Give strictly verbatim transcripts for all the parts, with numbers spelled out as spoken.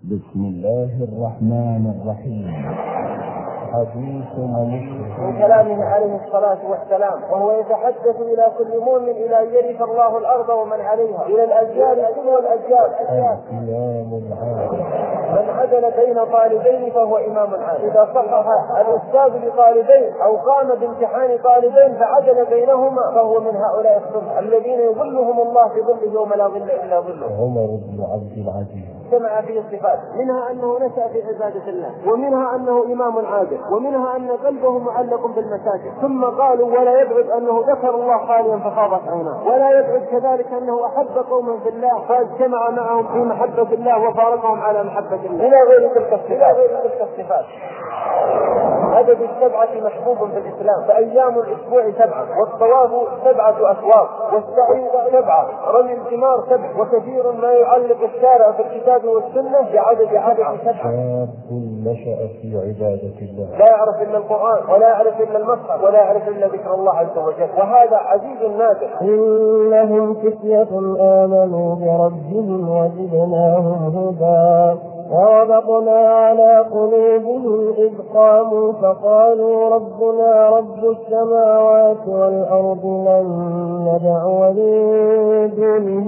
بسم الله الرحمن الرحيم. حديث مسلم من كلامه عليه الصلاة والسلام، وهو يتحدث إلى كل مؤمن إلى أن يرث الله الأرض ومن عليها، إلى الأجيال ثم الأجيال. الإمام العادل من عدل بين طالبين فهو إمام عادل. إذا صحح الأستاذ لطالبين أو قام بامتحان طالبين فعدل بينهما فهو من هؤلاء الصنف الذين يظلهم الله في ظله يوم لا ظل إلا ظله. عمر بن عبد العزيز جمع فيه الصفات، منها أنه نشأ في عبادة الله، ومنها أنه إمام عادل، ومنها أن قلبه معلق بالمساجد. ثم قالوا ولا يبعد أنه ذكر الله خاليا ففاضت عيناه، ولا يبعد كذلك أنه أحب قوما في الله فاجتمع معهم في محبة الله وفارقهم على محبة الله، إلى غير تلك الصفات. غير تلك الصفات. عدد السبعة محبوب في الإسلام، فأيام الأسبوع سبعة، والطواف سبعة أسواق، والسعي سبعة، رمي الجمار سبع، وكثير ما يعلق الشارع في الكتاب والسنة بعدد عدد سبعة. شاب نشأ في عبادة الله لا يعرف إلا القرآن، ولا يعرف إلا المصحف، ولا يعرف إلا ذكر الله عز وجل، وهذا عزيز نادر. إنهم فتية آمنوا بربهم وزدناهم هدى وربطنا على قلوبهم إذ قاموا فقالوا ربنا رب السماوات والأرض لن ندعو من دونه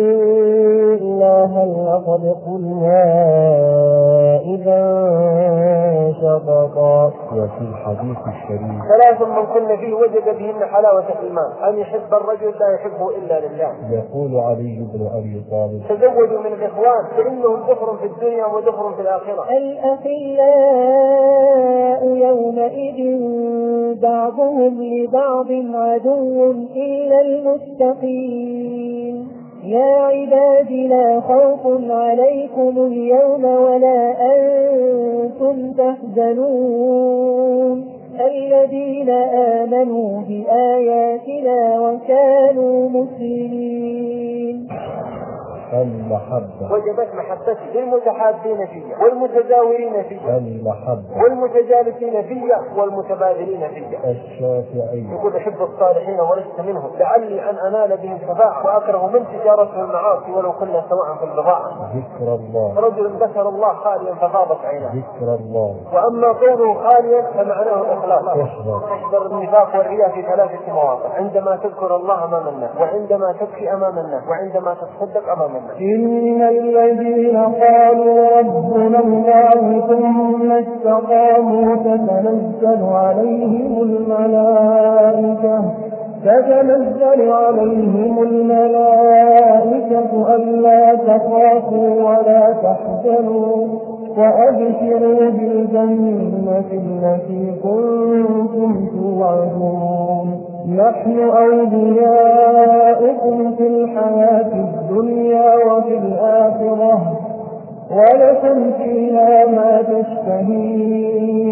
إلها لقد قلنا إذا شططا. وفي الحديث الشريف ثلاث من كن فيه وجد بهن حلاوة الإيمان، أن يحب الرجل لا يحبه إلا لله. يقول علي بن أبي طالب تزودوا من الإخوان فإنهم ذخر في الدنيا وذخر في الآخرة. الأخلاء يومئذ بعضهم لبعض عدو إلا المتقين. يا عباد لا خوف عليكم اليوم ولا أنتم تحزنون الذين آمنوا بآياتنا وكانوا مسلمين. المحبة وجبت محبتي للمتحابين فيها والمتزاورين فيها المحبة والمتجالسين فيها والمتبادلين فيها. الشافعي يقول أحب الصالحين ولست منهم لعلي أن أنال بهم الشفاعة وأكره من تجارته المعاصي ولو كنا سواء في البضاعة. ذكر الله رجل ذكر الله خاليا فغابت عيناه. ذكر الله وأما قوله خاليا فمعناه الإخلاص. احذر تحذر النفاق والرياء في ثلاثة مواقع: عندما تذكر الله أمام الناس، وعندما تبكي أمام الناس، وعندما تصدق أمام الناس. إن الذين قالوا ربنا الله ثم استقاموا تتنزل عليهم الملائكة تتنزل عليهم الملائكة ألا تخافوا ولا تحزنوا وأبشروا بالجنة التي كنتم توعدون نحن أولياؤكم في الحياة الدنيا وفي الآخرة ولكم فيها ما تشتهي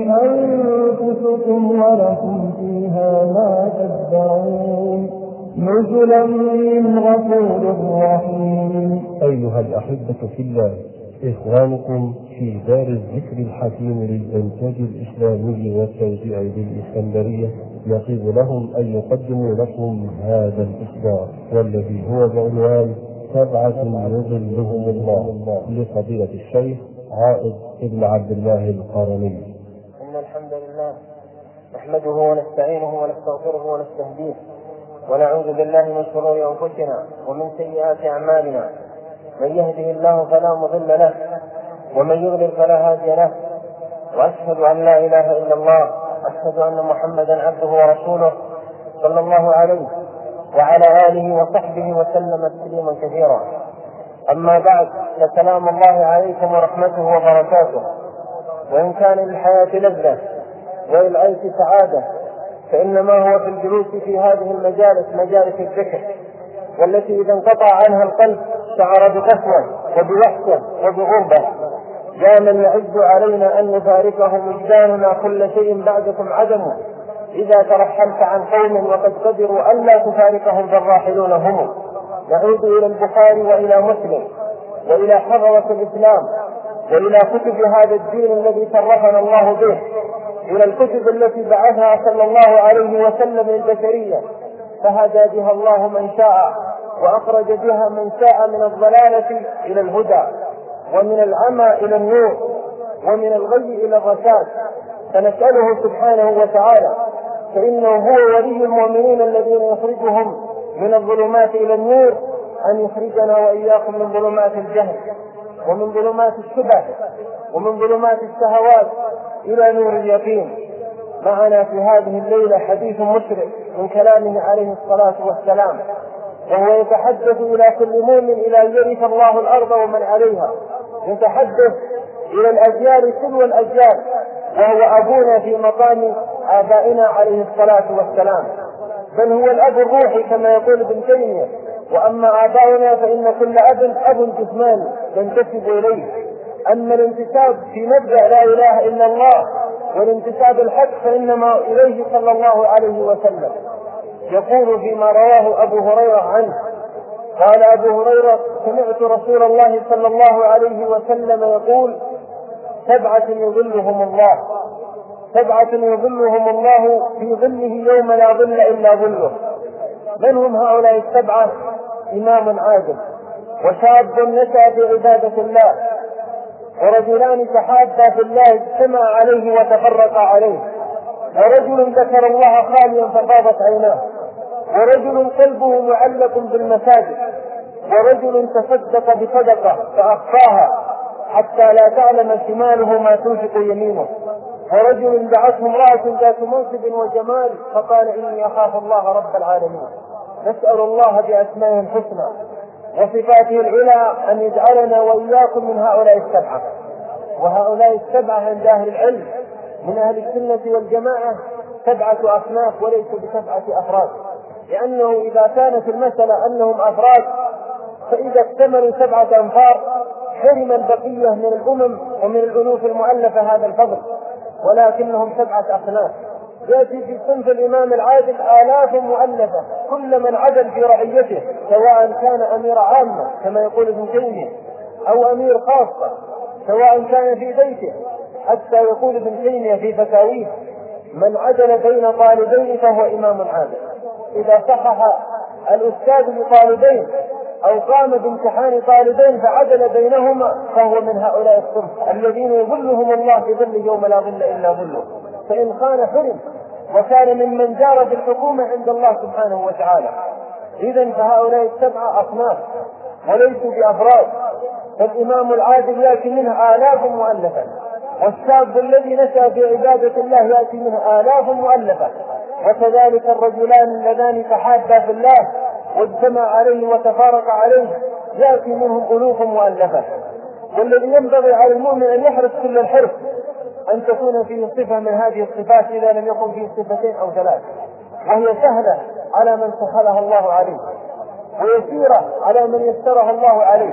أنفسكم ولكم فيها ما تدعون نزلا من غفور رحيم. أيها الأحبة في الله، إخوانكم في دار الذكر الحكيم للإنتاج الإسلامي والتوزيع بالإسكندرية يطيب لهم أن يقدموا لكم هذا الإصدار والذي هو بعنوان سبعة يظلهم الله لفضيلة الشيخ عائد بن عبد الله القرني. إن الحمد لله نحمده ونستعينه ونستغفره ونستهديه ونعوذ بالله من شرور أنفسنا ومن سيئات أعمالنا. من يهده الله فلا مضل له ومن يضلل فلا هادي له، وأشهد أن لا إله إلا الله، أشهد أن محمدا عبده ورسوله صلى الله عليه وعلى آله وصحبه وسلم تسليما كثيرا. أما بعد، فسلام الله عليكم ورحمته وبركاته. وإن كان للحياة لذة وللعيش سعادة فإنما هو في الجلوس في هذه المجالس مجالس الذكر، والتي إذا انقطع عنها القلب شعر بقسوة وبوحشة وبغربة. يا من يعز علينا أن نفارقه وجداننا كل شيء بعدكم عدم. إذا ترحلت عن قوم وقد قدروا ألا تفارقهم فالراحلون هم. نعود إلى البخاري وإلى مسلم وإلى حضرة الإسلام وإلى كتب هذا الدين الذي شرفنا الله به، إلى الكتب التي بعثها صلى الله عليه وسلم للبشرية فهدى بها الله من شاء وأخرج بها من شاء من الضلالة إلى الهدى. ومن العمى إلى النور ومن الغي إلى الرشاد، فنسأله سبحانه وتعالى فإنه هو ولي المؤمنين الذين يخرجهم من الظلمات إلى النور أن يخرجنا وإياكم من ظلمات الجهل ومن ظلمات الشبه ومن ظلمات الشهوات إلى نور اليقين. معنا في هذه الليلة حديث مشرق من كلامه عليه الصلاة والسلام، وهو يتحدث إلى كل مؤمن إلى أن يرث الله الأرض ومن عليها، يتحدث إلى الأجيال تلو الأجيال، وهو أبونا في مقام آبائنا عليه الصلاة والسلام، بل هو الأب الروحي كما يقول ابن تيمية. وأما آباؤنا فإن كل أب أب جسماني ينتسب إليه. أما الانتساب في مبدأ لا إله إلا الله والانتساب الحق فإنما إليه صلى الله عليه وسلم. يقول فيما رواه أبو هريرة عنه قال أبو هريرة: سمعت رسول الله صلى الله عليه وسلم يقول: سبعة يظلهم الله سبعة يظلهم الله في ظله يوم لا ظل إلا ظله. من هم هؤلاء السبعة؟ إمام عادل، وشاب نشأ في عبادة الله، ورجلان تحابا في الله اجتمع عليه وتفرقا عليه، ورجل ذكر الله خاليا ففاضت عيناه، ورجل قلبه معلق بالمساجد، ورجل تصدق بصدقة فأخفاها حتى لا تعلم شماله ما تنفق يمينه، ورجل دعته امرأة ذات منصب وجمال فقال: إني أخاف الله رب العالمين. نسأل الله بأسمائه الحسنى وصفاته العلى أن يجعلنا وإياكم من هؤلاء السبعة. وهؤلاء السبعة عند أهل العلم من أهل السنة والجماعة سبعة أصناف وليسوا بسبعة أفراد، لأنه إذا كانت المسألة أنهم أفراد فإذا اكتملوا سبعة أنفار حرم البقية من الأمم ومن الألوف المؤلفة هذا الفضل، ولكنهم سبعة أصناف. يأتي في صنف الإمام العادل آلاف مؤلفة، كل من عدل في رعيته سواء كان أمير عامة كما يقول ابن تيمية أو أمير خاصة، سواء كان في بيته، حتى يقول ابن تيمية في فتاويه: من عدل بين طالبين فهو إمام عادل. إذا صحح الأستاذ بطالبين أو قام بامتحان طالبين فعدل بينهما فهو من هؤلاء الصنف الذين يظلهم الله في ظله يوم لا ظل إلا ظله. فإن خان حرم وكان ممن جار بالحكومة عند الله سبحانه وتعالى. إذن فهؤلاء السبعة أصناف وليسوا بأفراد. فالإمام العادل يأتي منه آلاف مؤلفة، والشاب الذي نشأ في عبادة الله يأتي منه آلاف مؤلفة، وكذلك الرجلان اللذان تحابا في الله واجتمع عليه وتفارق عليه يأتي منهم ألوف مؤلفة. والذي ينبغي على المؤمن أن يحرص كل الحرص أن تكون فيه صفة من هذه الصفات إذا لم يكن فيه صفتين أو ثلاث، وهي سهلة على من سهلها الله عليه ويسيرة على من يسرها الله عليه.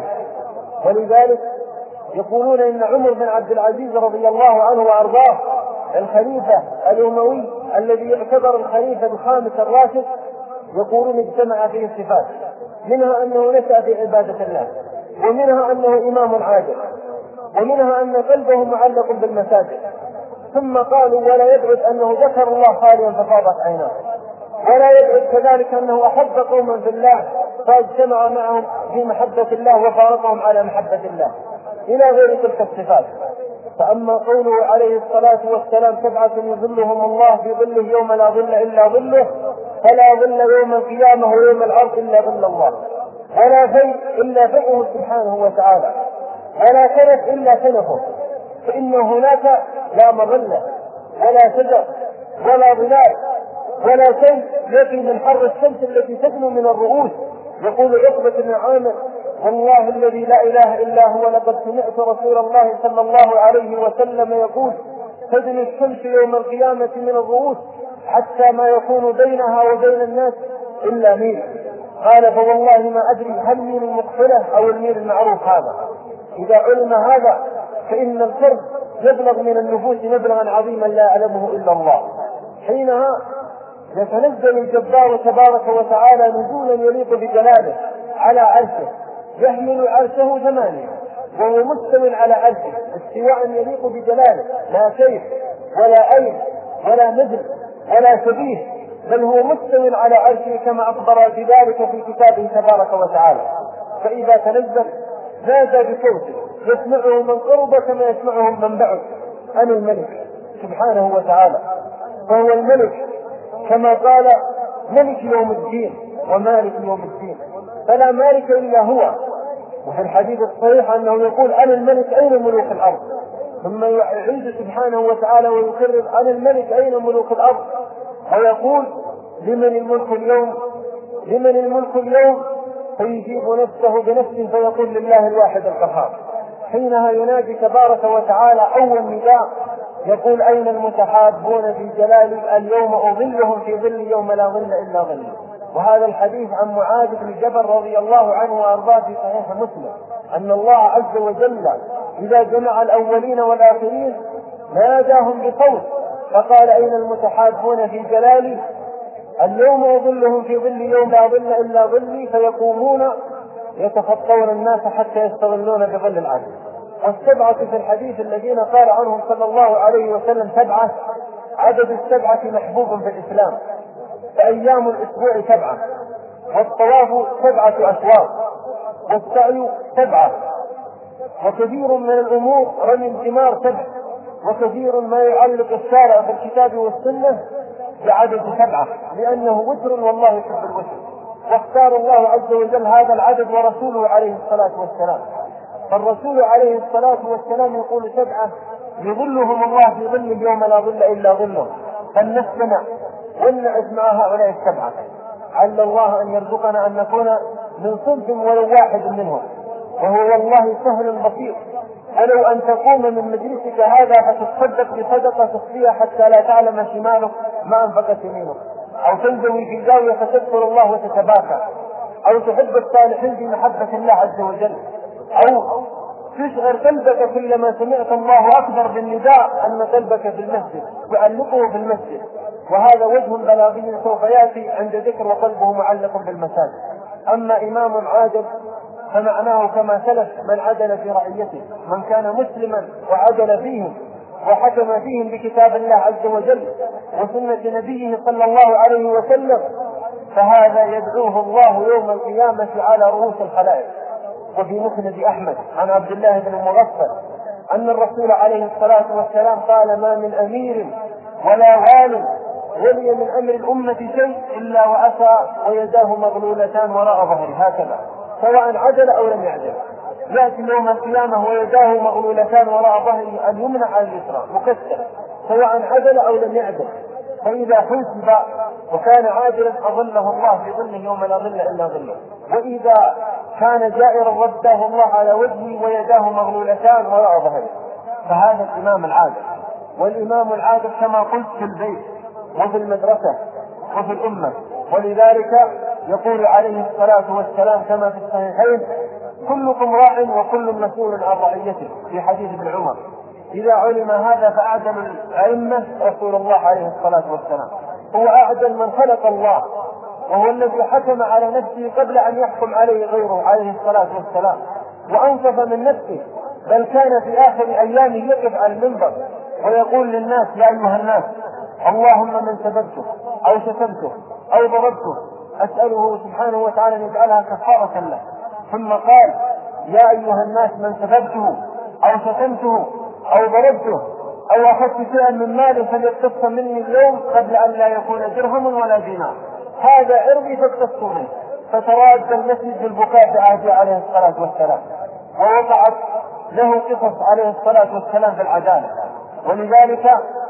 ولذلك يقولون إن عمر بن عبد العزيز رضي الله عنه وأرضاه الخليفة الأموي الذي يعتبر الخليفة الخامس الراشد، يقولون اجتمع فيه الصفات، منها أنه نشأ في عبادة الله، ومنها أنه إمام عادل، ومنها أن قلبه معلق بالمساجد. ثم قالوا: ولا يبعد أنه ذكر الله خاليا ففاضت عيناه، ولا يبعد كذلك أنه أحب قوما في الله فاجتمع معهم في محبة الله وفارقهم على محبة الله، إلى غير تلك الصفات. فأما قوله عليه الصلاة والسلام: سبعة يظلهم الله في ظله يوم لا ظل إلا ظله، فلا ظل يوم القيامة ويوم الأرض إلا ظل الله، ولا فيء إلا فيءه سبحانه وتعالى، ولا كنف إلا كنفه، فإن هناك لا مظلة ولا شجر ولا ظلال ولا شيء يقي من حر الشمس التي تدنو من الرؤوس. يقول عقبة بن عامر: والله الذي لا إله إلا هو لقد سمعت رسول الله صلى الله عليه وسلم يقول: تدنو الشمس يوم القيامة من الرؤوس حتى ما يكون بينها وبين الناس إلا ميل. قال: فوالله ما أدري هل ميل المقفلة أو الميل المعروف هذا. إذا علم هذا فإن الكرب يبلغ من النفوس مبلغا عظيما لا يعلمه إلا الله. حينها يتنزل الجبار تبارك وتعالى نزولا يليق بجلاله على عرشه، يحمل عرشه ثمانية، وهو مستوٍ على عرشه استواء يليق بجلاله، لا كيف ولا عين ولا مثل ولا شبيه، بل هو مستوٍ على عرشه كما أخبر بذلك في كتابه تبارك وتعالى. فإذا تنزل نادى بصوته يسمعه من قرب كما يسمعه من بعد. أنا الملك سبحانه وتعالى، فهو الملك كما قال ملك يوم الدين ومالك يوم الدين، فلا مالك إلا هو. وفي الحديث الصحيح أنه يقول أنا الملك أين ملوك الأرض، ثم يعيد سبحانه وتعالى ويكرر أنا الملك أين ملوك الأرض، ويقول لمن الملك اليوم لمن الملك اليوم فيجيب نفسه بنفسه فيقول لله الواحد القهار. حينها ينادي تبارك وتعالى أول نداء يقول أين المتحابون في جلالي اليوم أظلهم في ظل يوم لا ظل إلا ظلي. وهذا الحديث عن معاذ بن جبل رضي الله عنه وأرضاه في صحيح مسلم أن الله عز وجل إذا جمع الأولين والآخرين ناداهم بصوت فقال أين المتحابون في جلالي اليوم أظلهم في ظل يوم لا ظل إلا ظلي، فيقومون يتخطون الناس حتى يستظلون بظل العرش. والسبعة في الحديث الذين قال عنهم صلى الله عليه وسلم سبعة، عدد السبعة محبوب في الإسلام، فأيام الأسبوع سبعة، والطواف سبعة أشواط، والسعي سبعة، وكثير من الأمور رمي الجمار سبع، وكثير ما يعلق الشارع في الكتاب والسنة بعدد سبعة، لأنه وتر والله يحب الوتر، واختار الله عز وجل هذا العدد ورسوله عليه الصلاة والسلام. فالرسول عليه الصلاة والسلام يقول سبعة يظلهم الله في ظل اليوم لا ظل إلا ظله، فلنستمع ونعد مع هؤلاء السبعة، عل الله أن يرزقنا أن نكون من صنف ولو واحد منهم، وهو والله سهل بسيط. ولو أن تقوم من مجلسك هذا فتصدق بصدقة تخفيها حتى لا تعلم شمالك ما أنفقت يمينك، أو تنزوي في زاوية فتذكر الله وتتباكى، أو تحب الصالحين بمحبة الله عز وجل، أو تشعر قلبك كلما سمعت الله أكبر بالنداء أن قلبك في المسجد تعلقه في المسجد. وهذا وجه بلاغي سوف يأتي عند ذكر وقلبه معلق بالمساجد. أما إمام عادل فمعناه كما سلف من عدل في رعيته، من كان مسلما وعدل فيهم وحكم فيهم بكتاب الله عز وجل وسنة نبيه صلى الله عليه وسلم، فهذا يدعوه الله يوم القيامة على رؤوس الخلائق. وفي مسند أحمد عن عبد الله بن المغفل أن الرسول عليه الصلاة والسلام قال ما من أمير ولا وال ولي من أمر الأمة شيء إلا وأتى ويداه مغلولتان وراء ظهره هكذا، سواء عدل أو لم يعدل. يأتي يوم القيامة ويداه مغلولتان وراء ظهره اليمنى على اليسرى مكسر، سواء عدل أو لم يعدل. فإذا حسب وكان عادلا أظله الله في ظله يوم لا ظل إلا ظله، وإذا كان جائرا رده الله على وجهه ويداه مغلولتان وراء ظهره. فهذا الإمام العادل. والإمام العادل كما قلت في البيت وفي المدرسة وفي الأمة. ولذلك يقول عليه الصلاة والسلام كما في الصحيحين كلكم راع وكل مسؤول عن رعيته، في حديث ابن عمر. إذا علم هذا فأعدل الأئمة رسول الله عليه الصلاة والسلام، هو أعدل من خلق الله، وهو الذي حكم على نفسه قبل أن يحكم عليه غيره عليه الصلاة والسلام، وأنصف من نفسه، بل كان في آخر أيامه يقف على المنبر ويقول للناس يا أيها الناس اللهم من سببته أو شتمته أو ضربته أسأله سبحانه وتعالى أن يجعلها كفارة له. ثم قال يا أيها الناس من سببته أو شتمته أو ضربته أو أخذت شيئا من ماله فليقتص مني اليوم قبل أن لا يكون درهم ولا دينار، هذا عرضي فاقتصوا منه. فتراد المسجد بالبكاء بعهده عليه الصلاة والسلام، ووقعت له قصص عليه الصلاة والسلام في العدالة. ولذلك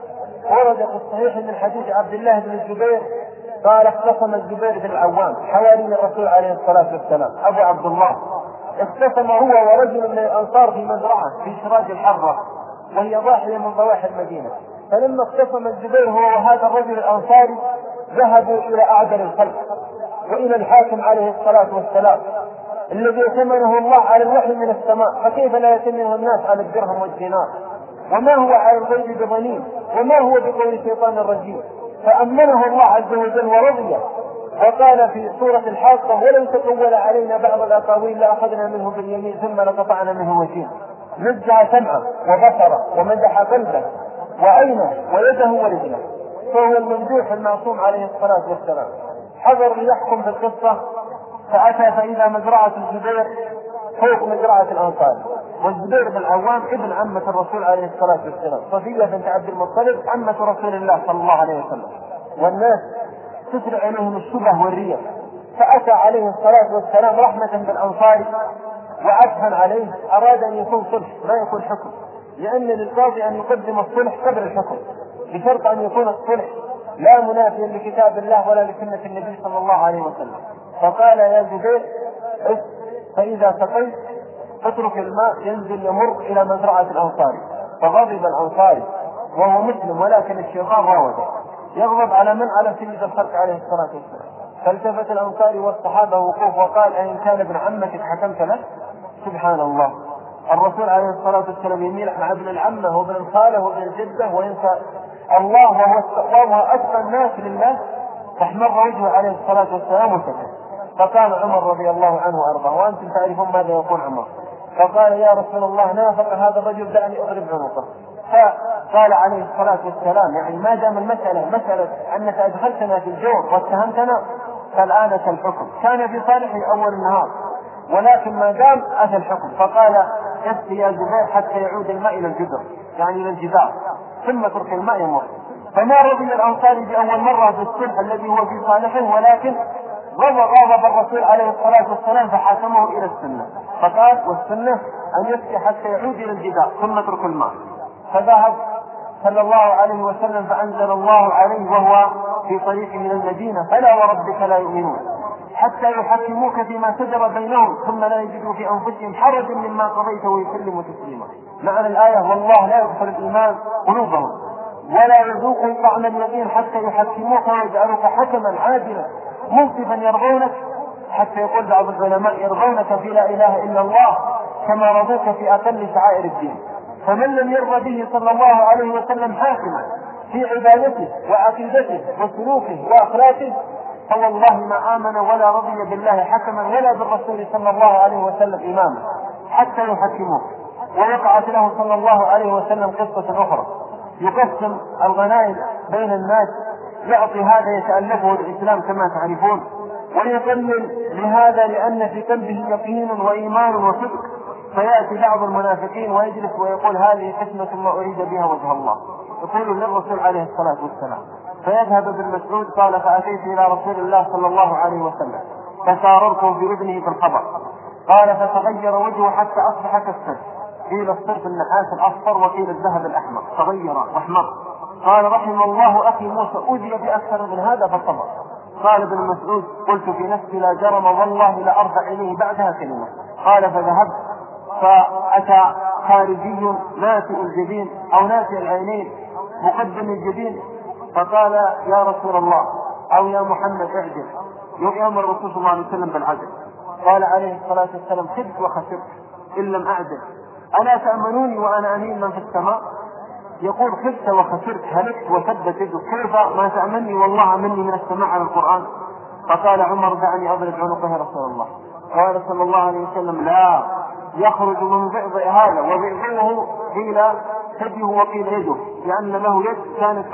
ورد في الصحيح من حديث عبد الله بن الزبير قال اختصم الزبير بن العوام حواري الرسول عليه الصلاة والسلام أبو عبد الله، اختصم هو ورجل من الأنصار في مزرعة في شراج الحرة وهي ضاحية من ضواحي المدينة. فلما اختصم الزبير هو وهذا الرجل الأنصاري ذهبوا إلى أعدل الخلق وإلى الحاكم عليه الصلاة والسلام الذي ائتمنه الله على الوحي من السماء، فكيف لا يتمنه الناس على الدرهم والدينار؟ وما هو على الغيب بظنين وما هو بقول الشيطان الرجيم. فأمنه الله عز وجل ورضيه، وقال في سورة الحاقة ولن تقول علينا بعض الأقاويل لأخذنا منه باليمين ثم لقطعنا منه وتين. نزع سمعه وبصره ومدح قلبه وعينه ويده ورجله، فهو الممدوح المعصوم عليه الصلاة والسلام. حضر ليحكم في القصة فأتى فإذا مزرعة الزبير فوق مزرعة الأنصار، والزبير بن العوام ابن عمة الرسول عليه الصلاة والسلام، صفية بنت عبد المطلب عمة رسول الله صلى الله عليه وسلم. والناس تسرع إليهم الشبه والرياء، فأتى عليه الصلاة والسلام رحمة بالأنصار وعطفا عليه، أراد أن يكون صلح ما يكون حكم، لأن للقاضي أن يقدم الصلح قبل الحكم، بشرط أن يكون الصلح لا منافيا لكتاب الله ولا لسنة النبي صلى الله عليه وسلم. فقال يا زبير اس فإذا سقيت اترك الماء ينزل يمر إلى مزرعة الأنصاري. فغضب الأنصاري وهو مسلم، ولكن الشيطان راوده، يغضب على من؟ على سيد الخلق عليه الصلاة والسلام. فالتفت الأنصاري والصحابة وقوف وقال أين كان ابن عمك حكمت له؟ سبحان الله، الرسول عليه الصلاة والسلام يميل على ابن العمة وابن الخالة وابن الجدة وينسى الله وهو أتقى الناس لله. فاحمر وجهه عليه الصلاة والسلام وسكت. فقال عمر رضي الله عنه وأرضاه، وأنتم تعرفون ماذا يقول عمر، فقال يا رسول الله نافق هذا الرجل دعني أضرب عنقه. فقال عليه الصلاة والسلام يعني ما دام المسألة مسألة أنك أدخلتنا في الجور واتهمتنا فالآن أتى الحكم. كان في صالحه أول النهار، ولكن ما دام أتى الحكم. فقال يسقي يا زبير حتى يعود الماء إلى الجدر، يعني إلى الجدار، ثم ترك الماء يمر. فما رضي الأنصاري بأول مرة بالصلح الذي هو في صالحه، ولكن غضب الرسول عليه الصلاة والسلام فحاكمه إلى السنة، فقال والسنة أن يسقي حتى يعود إلى الجدار ثم ترك الماء. فذهب صلى الله عليه وسلم فأنزل الله عليه وهو في طريق من المدينة فلا وربك لا يؤمنون حتى يحكموك فيما شجر بينهم ثم لا يجدوا في أنفسهم حرجا مما قضيت ويسلموا تسليما. معنى الآية والله لا يغفر الإيمان قلوبهم ولا يذوقوا طعم اليقين حتى يحكموك ويجعلوك حكما عادلا منصفا يرضونك، حتى يقول بعض العلماء يرضونك في لا إله إلا الله كما رضوك في أقل شعائر الدين. فمن لم يرضى به صلى الله عليه وسلم حاكما في عبادته وعقيدته وسلوكه وأخلاقه فوالله ما آمن ولا رضي بالله حكما ولا بالرسول صلى الله عليه وسلم إماما حتى يحكموه. ووقعت له صلى الله عليه وسلم قصة أخرى، يقسم الغنائم بين الناس، يعطي هذا يتألفه الإسلام كما تعرفون، ويقلل لهذا لأن في قلبه يقين وإيمان وصدق، فيأتي بعض المنافقين ويجلس ويقول هذه قسمة ما أريد بها وجه الله، يقول للرسول عليه الصلاة والسلام. فيذهب ابن مسعود قال فأتيت إلى رسول الله صلى الله عليه وسلم فساررته بإذنه في الخبر، قال فتغير وجهه حتى أصبح كالسد، قيل الصرف النحاس الأصفر وقيل الذهب الأحمر، تغير واحمر. قال رحم الله أخي موسى أوذي بأكثر من هذا فصبر. قال ابن مسعود قلت في نفسي لا جرم والله لا أرفع إليه بعدها كلمة. قال فذهبت فأتى خارجي ناتئ الجبين أو ناتئ العينين مقدم الجبين فقال يا رسول الله أو يا محمد اعجل، يؤمر الرسول صلى الله عليه وسلم بالعدل. قال عليه الصلاة والسلام خبت وخسرت إن لم أعدل، ألا تأمنوني وأنا أمين من في السماء؟ يقول خبت وخسرت هلكت وثبت يدك، كيف ما تأمني والله مني من السماء على القرآن؟ فقال عمر دعني أضرب عنقه يا رسول الله. قال صلى الله عليه وسلم لا يخرج من ضئضئ هذا، وضئضئه قيل ثديه وقيل يده، لأن له يد كانت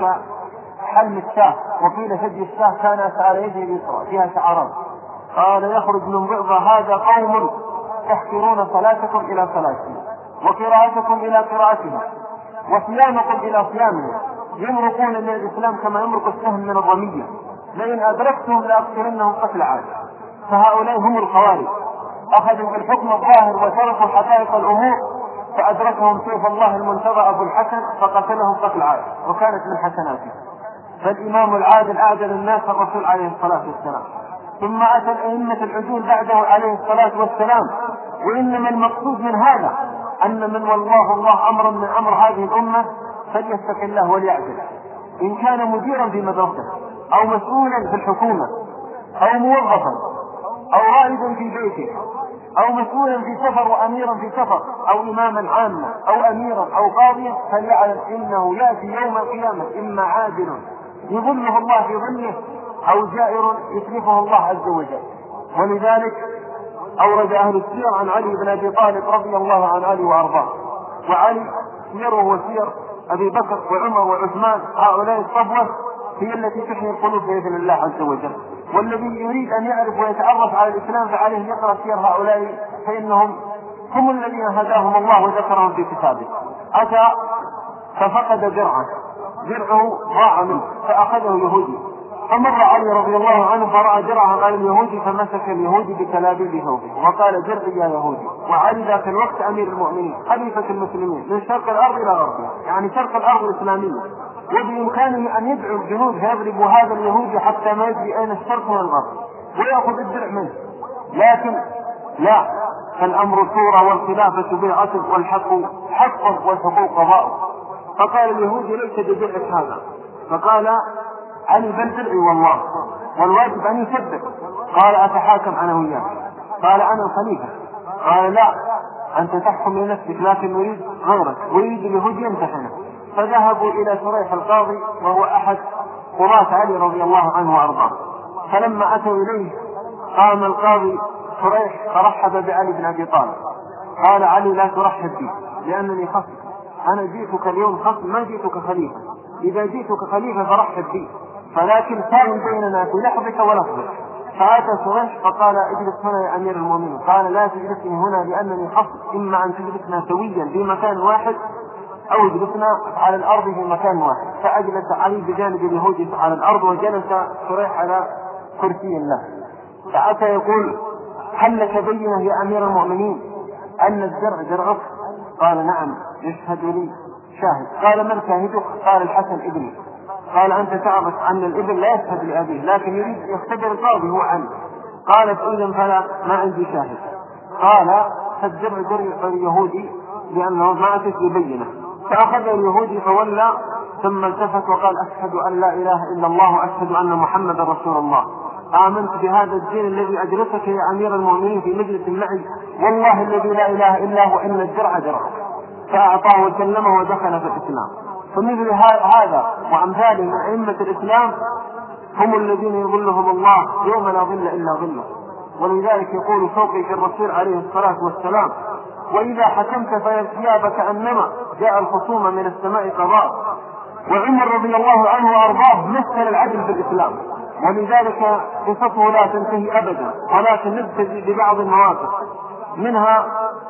كحلم الشاه، وقيل ثدي الشاه كانت على يده اليسرى فيها شعرات. قال يخرج من ضئضئ هذا قوم تحقرون صلاتكم إلى صلاتهم وقراءتكم إلى قراءتهم وصيامكم إلى صيامهم، يمرقون من الإسلام كما يمرق السهم من الرمية، لئن أدركتهم لأقتلنهم قتل عاد. فهؤلاء هم الخوارج، أخذوا بالحكم الظاهر وتركوا حقائق الأمور، فأدركهم سيف الله المنتظى أبو الحسن فقتلهم قتل عاد وكانت من حسناته. فالإمام العادل أعدل الناس الرسول عليه الصلاة والسلام، ثم أتى الأئمة العدول بعده عليه الصلاة والسلام. وإنما المقصود من هذا أن من والله الله أمرا من أمر هذه الأمة فليتق الله وليعدل، إن كان مديرا في مدرسة أو مسؤولا في الحكومة أو موظفا أو رائدا في بيته أو مسؤولا في سفر وأميرا في سفر أو إماما عاما أو أميرا أو قاضيا، فليعلم إنه يأتي يوم القيامة إما عادل يظله الله في ظله أو جائر يتلفه الله عز وجل. ولذلك أورد أهل السير عن علي بن أبي طالب رضي الله عن علي وأرضاه، وعلي سيره وسير أبي بكر وعمر وعثمان، هؤلاء الصفوة هي التي تحيي القلوب بإذن الله عز وجل. والذي يريد أن يعرف ويتعرف على الإسلام فعليه يقرأ سير هؤلاء، فإنهم هم الذين هداهم الله وذكرهم في كتابه. أتى ففقد درعه، درعه ضاع منه فأخذه يهودي، فمر علي رضي الله عنه فرأى درعه على اليهودي فمسك اليهودي بكلابيب ثوبه وقال درعي يا يهودي. وعلي ذاك الوقت أمير المؤمنين خليفة المسلمين من شرق الأرض إلى غربها، يعني شرق الأرض الإسلامية، وبإمكانه أن يدعو الجنود فيضربوا هذا اليهودي حتى ما يدري أين الشرق من الغرب ويأخذ الدرع منه. لكن لا، فالأمر صورة والخلافة بيعة والحق حق والحقوق قضاء. فقال اليهودي ليس بدرعك هذا، فقال علي بل درعي والله والواجب أن يصدق. قال أتحاكم أنا وياك؟ قال أنا الخليفة. قال لا، أنت تحكم لنفسك لكن نريد غيرك، ويريد اليهودي يمتحنه. فذهبوا إلى شريح القاضي وهو أحد قضاة علي رضي الله عنه وأرضاه. فلما أتوا إليه قام القاضي شريح فرحب بعلي بن أبي طالب. قال علي لا ترحب بي لأنني خصم، أنا جئتك اليوم خصم ما جئتك خليفة، إذا جئتك خليفة فرحب بي، فلكن كان بيننا في لحظك ولحظك. فأتى شريح فقال اجلس هنا يا أمير المؤمنين. قال لا تجلسني هنا لأنني خصم، إما أن تجلسنا سويا في مكان واحد أو اجلسنا على الأرض في مكان واحد. فأجلس علي بجانب اليهودي على الأرض وجلس شريح على كرسي له. فأتى يقول هل لك بينة يا أمير المؤمنين أن الزرع زرعك؟ قال نعم يشهد لي شاهد. قال من شاهدك؟ قال الحسن ابني. قال أنت تعرف أن الابن لا يشهد لأبيه لكن يريد يختبر القاضي هو عنه. قالت إذن فلا ما عندي شاهد. قال فالزرع زرع اليهودي لأنه ما أتت ببينة. فأخذ اليهودي فولى ثم التفت وقال أشهد أن لا إله إلا الله وأشهد أن محمد رسول الله. آمنت بهذا الدين الذي أجلسك يا أمير المؤمنين في مجلس معي، والله الذي لا إله إلا هو إن الزرع زرعه. فأعطاه وسلمه ودخل في الإسلام. فمثل هذا وأمثاله من أئمة الإسلام هم الذين يظلهم الله يوم لا ظل إلا ظله. ولذلك يقول شوقي في الرسول عليه الصلاة والسلام وإذا حكمت فيثياب كأنما جاء الخصوم من السماء قضاء. وعمر رضي الله عنه وأرضاه مثل العدل في الإسلام، ولذلك قصته لا تنتهي أبدا، ولكن نبتدي ببعض المواقف. منها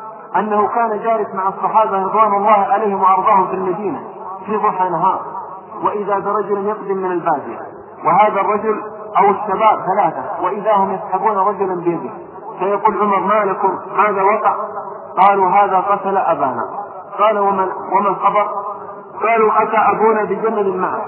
أنه كان جالس مع الصحابة رضوان الله عليهم وأرضاهم في المدينة في ضحى نهار، وإذا برجل يقدم من البادية، وهذا الرجل أو الشباب ثلاثة وإذا هم يسحبون رجلا بيده، فيقول عمر ما لكم هذا وقع؟ قالوا هذا قتل أبانا. قال ومن ومن خبر؟ قالوا أتى أبونا بجمل معه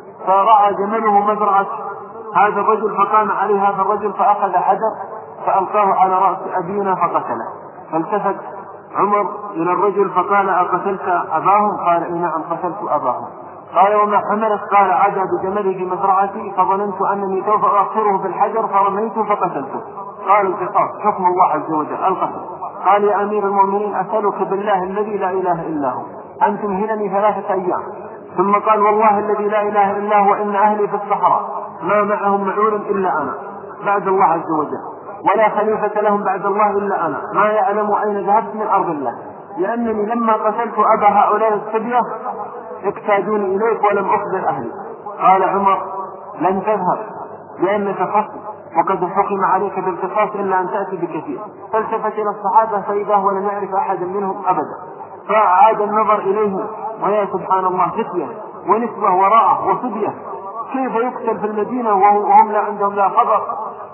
فرأى جمله مزرعة هذا الرجل فقام عليه هذا الرجل فأخذ حجر فألقاه على رأس أبينا فقتله. فالتفت عمر إلى الرجل فقال أقتلت أباهم؟ قال إيه نعم قتلت أباهم. قال وما حملت؟ قال عدا بجمله في مزرعتي فظننت أنني سوف أغفره بالحجر فرميته فقتلته. قال القصاص حكم الله عز وجل القتل. قال يا أمير المؤمنين أسألك بالله الذي لا إله إلا هو أن تمهلني ثلاثة أيام. ثم قال والله الذي لا إله إلا هو إن أهلي في الصحراء ما معهم معون إلا أنا بعد الله عز وجل، ولا خليفة لهم بعد الله إلا أنا، ما يعلم أين ذهبت من أرض الله، لأنني لما قتلت أبا هؤلاء السبية اكتادوني إليك ولم أخبر أهلي. قال عمر لن تذهب لأنك خصم وقد حكم عليك بالقصاص إلا أن تأتي بكثير. فالتفت إلى الصحابة فإذا هو لم يعرف أحدا منهم أبدا، فعاد النظر إليهم ويا سبحان الله فتية ونسبة وراءه وصبية، كيف يقتل في المدينة وهم لا عندهم لا خبر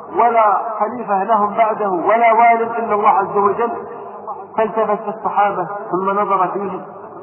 ولا خليفة لهم بعده ولا والد إلا الله عز وجل. فالتفت في الصحابة ثم نظر فيهم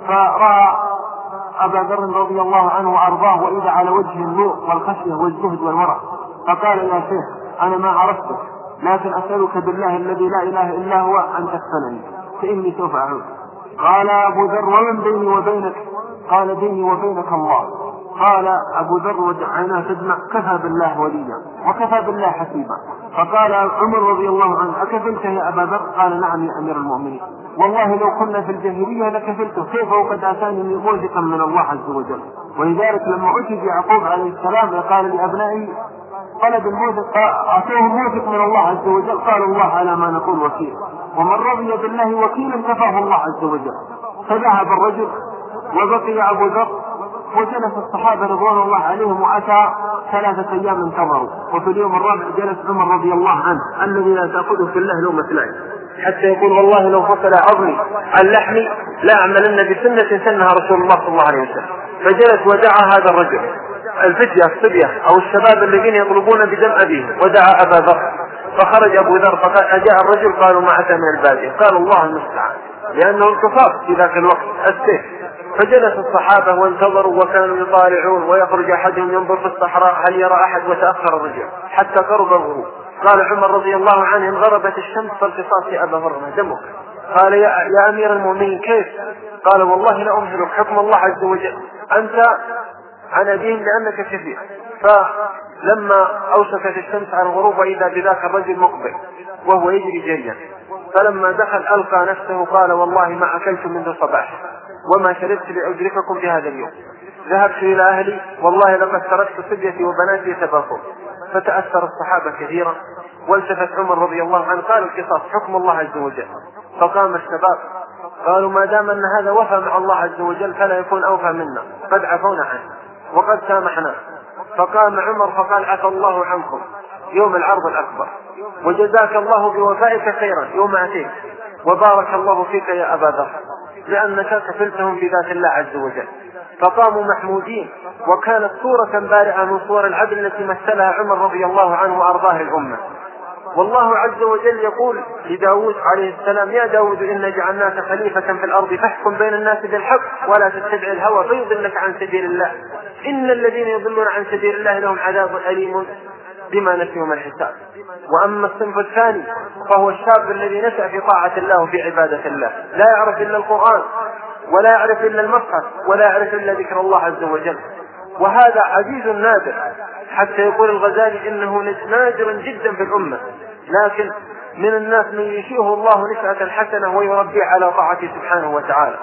فرأى أبا ذر رضي الله عنه وأرضاه وإذا على وجه النور والخشية والزهد والورع. فقال يا شيخ أنا ما عرفتك لكن أسألك بالله الذي لا إله إلا هو أن تقتلني فإني سوف أعود. قال أبو ذر ومن بيني وبينك؟ قال بيني وبينك الله. قال أبو ذر ودعينا تدمع كفى بالله وليا وكفى بالله حسيبا. فقال عمر رضي الله عنه أكفلت يا أبا ذر؟ قال نعم يا أمير المؤمنين والله لو كنا في الجاهلية لكفلته كيف وقد أتاني موثقا من الله عز وجل. ولذلك لما أتي يعقوب عليه السلام قال لأبنائه طلب الموثق أعطوه موثق من الله عز وجل قال الله على ما نقول وكيل ومن رضي بالله وكيلا كفاه الله عز وجل. فذهب الرجل وبقي أبو ذر وجلس الصحابة رضوان الله عليهم وأتى ثلاثة أيام انتظروا. وفي اليوم الرابع جلس عمر رضي الله عنه الذي لا تأخذه في الله لومة لائم حتى يقول والله لو فصل عظمي عن لحمي لا أعملن بسنة سنها رسول الله صلى الله عليه وسلم. فجلس ودعا هذا الرجل الفتية الصبية أو الشباب الذين يطلبون بدم أبيهم، ودعا أبا ذر، فخرج أبو ذر فجاء الرجل قالوا ما أتى من البادية، قال الله المستعان، لأنه القصاص في ذاك الوقت السيف. فجلس الصحابة وانتظروا وكانوا يطالعون، ويخرج أحدهم ينظر في الصحراء هل يرى أحد، وتأخر الرجل حتى قرب الغروب. قال عمر رضي الله عنه إن غربت الشمس فالقصاص يا أبا ذر دمك. قال يا, يا أمير المؤمنين كيف؟ قال والله لا أمهلك حكم الله عز وجل، أنت عن أبيهم لأنك كثير. فلما أوشكت الشمس على الغروب وإذا بذاك الرجل مقبل وهو يجري جريا، فلما دخل ألقى نفسه قال والله ما أكلت منذ صباح وما شربت لأدرككم بهذا اليوم، ذهبت إلى أهلي والله لقد تركت صبيتي وبناتي يتباكون. فتأثر الصحابة كثيرا، والتفت عمر رضي الله عنه قال القصاص حكم الله عز وجل. فقام الشباب قالوا ما دام أن هذا وفى مع الله عز وجل فلا يكون أوفى منا، قد عفونا عنه وقد سامحنا. فقام عمر فقال عفى الله عنكم يوم العرض الأكبر، وجزاك الله بوفائك خيرا يوم أتيت، وبارك الله فيك يا أبا ذر لأنك كفلتهم بذات الله عز وجل. فقاموا محمودين، وكانت صورة بارعة من صور العدل التي مثلها عمر رضي الله عنه وأرضاه الأمة. والله عز وجل يقول لداود عليه السلام يا داود إنا جعلناك خليفة في الأرض فاحكم بين الناس بالحق ولا تتبع الهوى فيضلك عن سبيل الله إن الذين يضلون عن سبيل الله لهم عذاب أليم بما نسيهم الحساب. وأما الصنف الثاني فهو الشاب الذي نشأ في طاعة الله وفي عبادة الله، لا يعرف إلا القرآن ولا يعرف إلا المصحف ولا يعرف إلا ذكر الله عز وجل، وهذا عزيز نادر، حتى يقول الغزالي إنه نادر جدا في الأمة، لكن من الناس من ينشئه الله نشأة حسنة ويربي على طاعته سبحانه وتعالى.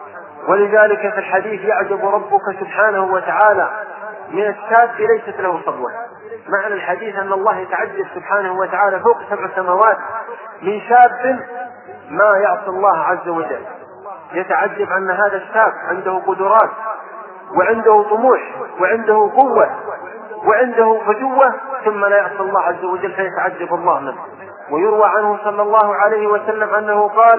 ولذلك في الحديث يعجب ربك سبحانه وتعالى من الشاب ليست له صبوة. معنى الحديث أن الله يتعجب سبحانه وتعالى فوق سبع سماوات من شاب ما يعصي الله عز وجل، يتعجب أن هذا الشاب عنده قدرات وعنده طموح وعنده قوة وعنده فتوة ثم لا يعصي الله عز وجل فيتعجب الله منه. ويروى عنه صلى الله عليه وسلم أنه قال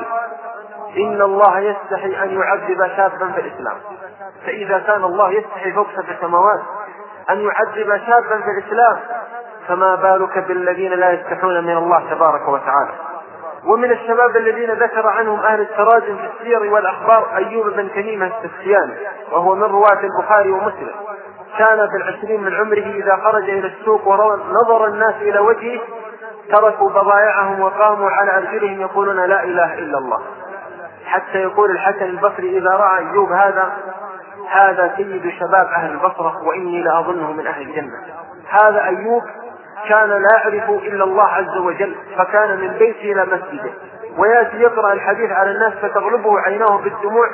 إن الله يستحي أن يعذب شابا في الإسلام، فإذا كان الله يستحي فوق سبع سماوات أن يعذب شابا في الإسلام فما بالك بالذين لا يستحون من الله تبارك وتعالى. ومن الشباب الذين ذكر عنهم أهل التراجم في السير والأخبار أيوب بن تميمة السختياني، وهو من رواة البخاري ومسلم. كان في العشرين من عمره إذا خرج إلى السوق ونظر الناس إلى وجهه تركوا بضائعهم وقاموا على أرجلهم يقولون لا إله إلا الله، حتى يقول الحسن البصري إذا رأى أيوب هذا هذا سيد شباب أهل البصرة وإني لأظنه من أهل الجنة. هذا أيوب كان لا يعرف إلا الله عز وجل، فكان من بيته إلى مسجده ويأتي يقرأ الحديث على الناس فتغلبه عيناه بالدموع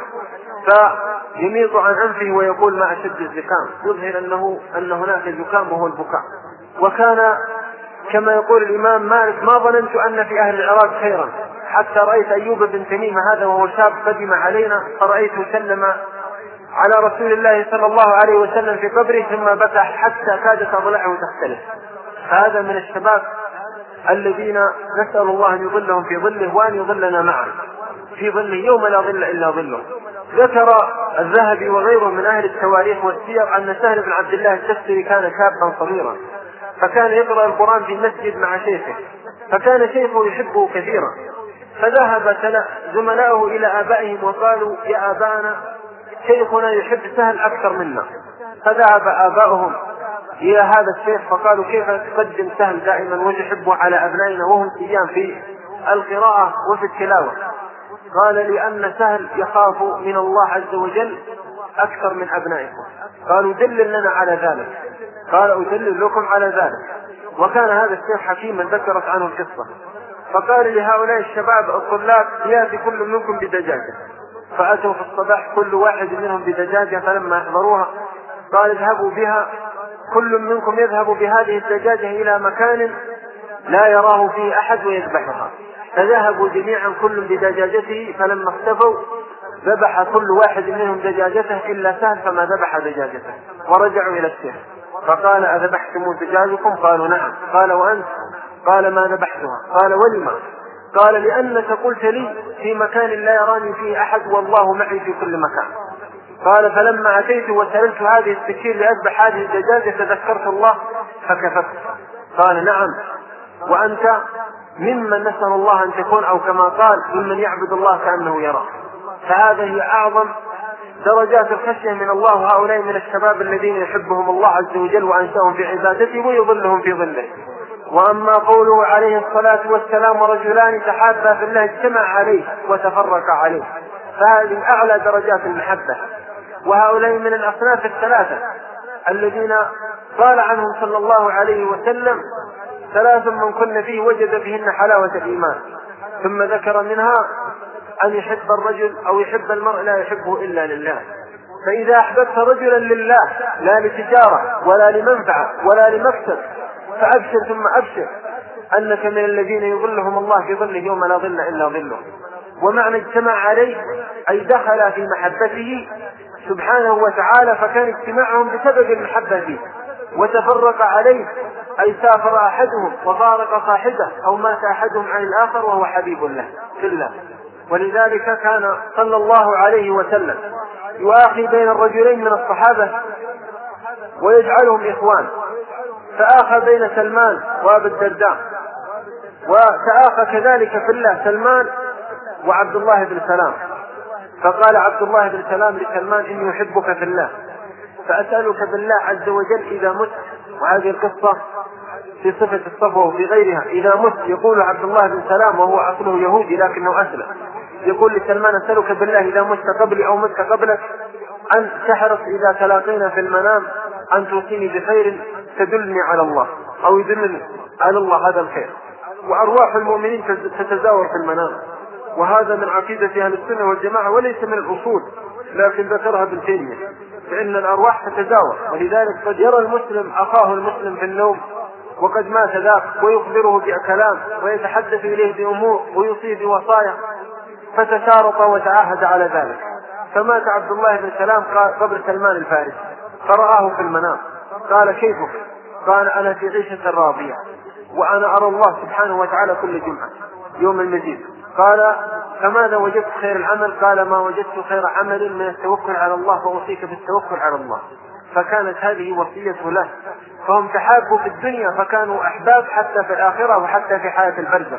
فيميط عن أنفه ويقول ما أشد الزكام، يظهر أنه أن هناك زكام وهو البكاء. وكان كما يقول الإمام مالك ما ظننت أن في أهل العراق خيرا حتى رأيت أيوب بن تميمة هذا وهو شاب قدم علينا فرأيته سلم على رسول الله صلى الله عليه وسلم في قبره ثم بكى حتى كادت أضلعه تختلف. هذا من الشباب الذين نسأل الله أن يظلهم في ظله وأن يظلنا معا في ظله يوم لا ظل إلا ظله. ذكر الذهبي وغيره من أهل التواريخ والسير أن سهل بن عبد الله التستري كان شابا صغيرا، فكان يقرأ القرآن في المسجد مع شيخه، فكان شيخه يحبه كثيرا، فذهب زملائه إلى آبائهم وقالوا يا آبانا شيخنا يحب سهل أكثر منا. فذهب آبائهم إلى هذا الشيخ فقالوا كيف تقدم سهل دائما وتحبه على أبنائنا وهم صيام في القراءة وفي التلاوة؟ قال لأن سهل يخاف من الله عز وجل أكثر من أبنائكم. قالوا دلل لنا على ذلك، قال أدلل لكم على ذلك. وكان هذا الشيخ حكيما ذكرت عنه القصة، فقال لهؤلاء الشباب الطلاب يأتي كل منكم بدجاجة، فأتوا في الصباح كل واحد منهم بدجاجة، فلما أحضروها قال اذهبوا بها كل منكم يذهب بهذه الدجاجة إلى مكان لا يراه فيه أحد ويذبحها. فذهبوا جميعا كل بدجاجته، فلما اختفوا ذبح كل واحد منهم دجاجته إلا سهل فما ذبح دجاجته. ورجعوا إلى الشيخ فقال أذبحتم دجاجكم؟ قالوا نعم. قال وأنت؟ قال ما ذبحتها. قال ولما؟ قال لأنك قلت لي في مكان لا يراني فيه أحد والله معي في كل مكان. قال فلما أتيت وسألت هذه السكين لأذبح هذه الدجاجة تذكرت الله فكففت. قال نعم وأنت ممن نسأل الله أن تكون أو كما قال ممن يعبد الله كأنه يرى. فهذا هي أعظم درجات الخشية من الله، هؤلاء من الشباب الذين يحبهم الله عز وجل وأنشأهم في عبادته ويظلهم في ظله. وأما قوله عليه الصلاة والسلام ورجلان تحابا في الله اجتمع عليه وتفرق عليه، فهذه أعلى درجات المحبة. وهؤلاء من الأصناف الثلاثة الذين قال عنهم صلى الله عليه وسلم ثلاث من كن فيه وجد فيهن حلاوة الإيمان، ثم ذكر منها أن يحب الرجل أو يحب المرء لا يحبه إلا لله. فإذا أحببت رجلا لله لا لتجارة ولا لمنفعة ولا لمكسب فأبشر ثم أبشر أنك من الذين يظلهم الله في ظله يوم لا ظل إلا ظله. ومعنى اجتمع عليه أي دخل في محبته سبحانه وتعالى فكان اجتماعهم بسبب المحبة فيه. وتفرق عليه أي سافر أحدهم وفارق صاحبه أو مات أحدهم عن الآخر وهو حبيب له في الله. ولذلك كان صلى الله عليه وسلم يؤاخي بين الرجلين من الصحابة ويجعلهم إخوان، فآخى بين سلمان وأبي الدرداء، وتآخى كذلك في الله سلمان وعبد الله بن سلام. فقال عبد الله بن سلام لسلمان إني أحبك في الله فأسألك بالله عز وجل إذا مت، وهذه القصة في صفة الصفوة وفي غيرها، إذا مت يقول عبد الله بن سلام وهو أصله يهودي لكنه أسلم، يقول لسلمان أسألك بالله إذا مت قبلي أو مت قبلك أن تحرص إذا تلاقينا في المنام أن توصيني بخير تدلني على الله أو يدلني على الله هذا الخير. وأرواح المؤمنين تتزاور في المنام، وهذا من عقيدة أهل السنة والجماعة وليس من الأصول، لكن ذكرها ابن تيمية، فإن الأرواح تتزاور. ولذلك قد يرى المسلم أخاه المسلم في النوم وقد مات ذاك ويخبره بكلام ويتحدث إليه بأمور ويصيب بوصايا، فتشارط وتعاهد على ذلك. فمات عبد الله بن سلام قبل سلمان الفارسي فرآه في المنام قال كيفك؟ قال أنا في عيشة راضية وأنا أرى الله سبحانه وتعالى كل جمعة يوم المزيد. قال فماذا وجدت خير العمل؟ قال ما وجدت خير عمل من التوكل على الله فأوصيك بالتوكل على الله. فكانت هذه وصيته له. فهم تحابوا في الدنيا فكانوا أحباب حتى في الآخرة وحتى في حياة البرزخ.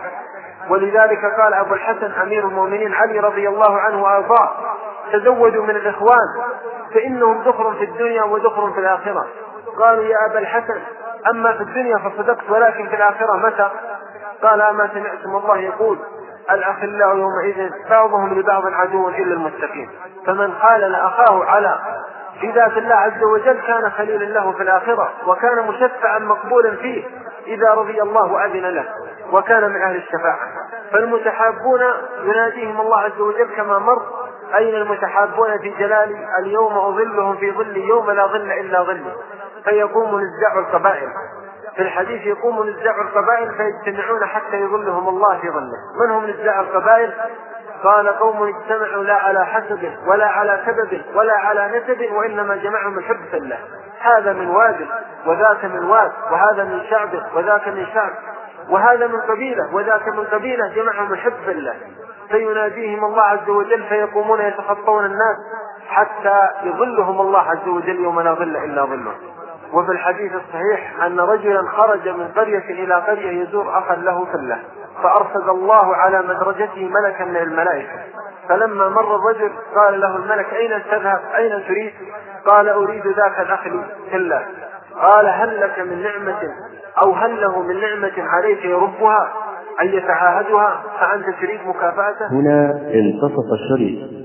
ولذلك قال أبو الحسن أمير المؤمنين علي رضي الله عنه وأرضاه تزودوا من الإخوان فإنهم ذخر في الدنيا وذخر في الآخرة. قالوا يا أبا الحسن أما في الدنيا فصدقت ولكن في الآخرة متى؟ قال أما سمعتم الله يقول الأخلاء يومئذ بعضهم لبعض عدو إلا المتقين. فمن قال لأخاه على في ذات الله عز وجل كان خليلا له في الآخرة وكان مشفعا مقبولا فيه إذا رضي الله أذن له وكان من أهل الشفاعة. فالمتحابون يناديهم الله عز وجل كما مر أين المتحابون في جلالي اليوم أظلهم في ظلي يوم لا ظل إلا ظلي. فيقوم نزاع القبائل في الحديث يقوم نزاع القبائل فيجتمعون حتى يظلهم الله في ظله. من هم نزاع القبائل؟ قال قوم اجتمعوا لا على حسب ولا على سبب ولا على نسب وإنما جمعهم الحب في الله. هذا من واد وذاك من واد وهذا من شعب وذاك من شعب وهذا من قبيلة وذاك من قبيلة جمعهم الحب في الله. فيناديهم الله عز وجل فيقومون يتخطون الناس حتى يظلهم الله عز وجل يوم لا ظل إلا ظله. وفي الحديث الصحيح أن رجلا خرج من قرية إلى قرية يزور أخا له في الله فأرسل الله على مدرجته ملكا من الملائكة. فلما مر الرجل قال له الملك أين تذهب أين تريد؟ قال أريد ذاك الأخ لي في الله. قال هل لك من نعمة أو هل له من نعمة عليك يربها أن يتعاهدها فأنت تريد مكافأته؟ هنا انتصف الشريط.